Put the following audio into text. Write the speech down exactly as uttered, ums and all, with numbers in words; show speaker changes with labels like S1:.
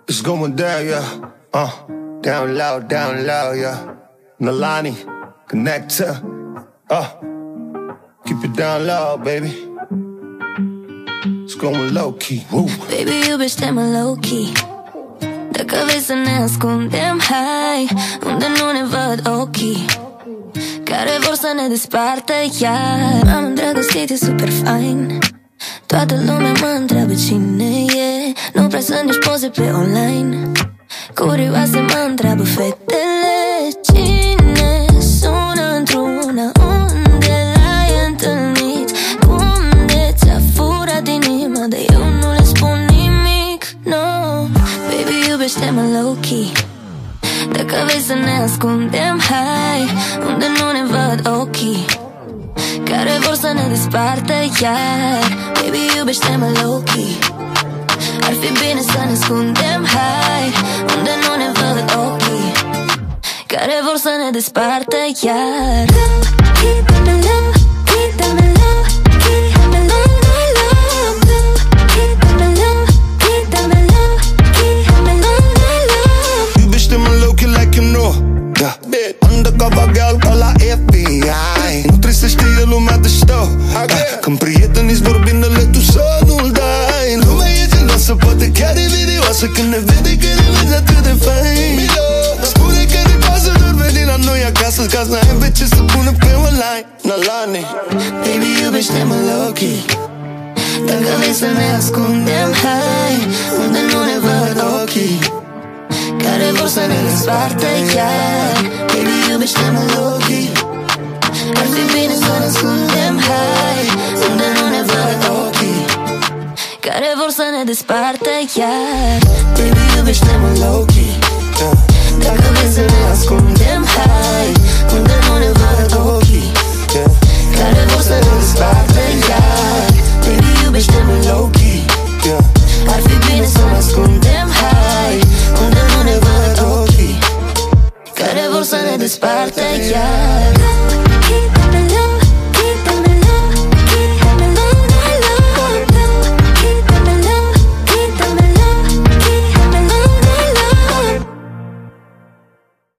S1: It's going down, yeah. Uh, down low, down low, yeah. Nalani, connector. Uh, keep it down low, baby. It's going low key. Woo.
S2: Baby, iubește-mă low key. Dacă vrei să ne ascundem, hai unde nu ne văd ochii care vor să ne despartă iar. M-am îndrăgostit, e super fain. Toată lumea mă întreabă cine e. Nu prea sunt nici poze pe online. Curioase mă întreabă fetele. Cine sună într-una? Unde l-ai întâlnit? Cum de ți-a furat inima? Dar eu nu le spun nimic, no. Baby, iubește-mă low-key. Dacă vrei să ne ascundem, hai unde nu ne văd ochii care vor să ne despartă iar. Baby, iubește-mă low-key. Ar fi bine să ne ascundem, hai unde nu ne văd ochii care vor să ne despartă iar. Low-key, dă-mi low-key, dă-mi low-key, dă-mi low-key, dă-mi low-key, dă-mi low-key, dă-mi low-key.
S1: Iubește-mă low-key like you know, yeah. Undercover girl ca la F B I. Nu trebuie să știe lumea de știu, yeah. Când prietenii-ți vorbind de le tu să nu-l dai. Lumea e geloasă, poate chiar e vidioasă când ne vede că ne vezi atât de fain. Spune că ne pasă doar veni la noi acasă, ca să n-ai pe ce să pună pe online. Nalani,
S2: baby, iubește-mă low-key. Dacă vrei să ne ascundem, hai unde nu ne văd ochii care vor să ne despartă iar. Baby, iubește-mă low-key. Ar fi bine să ne ascundem, hai unde nu ne văd ochii care vor să ne despartă iar. Baby, iubește-mă low-key. Dacă vrei să ne ascundem, hai unde nu ne văd ochii care vor să ne despartă iar. Baby, iubește-mă low-key. Ar fi bine să ne ascundem, hai unde nu ne văd ochii care vor să ne despartă iar.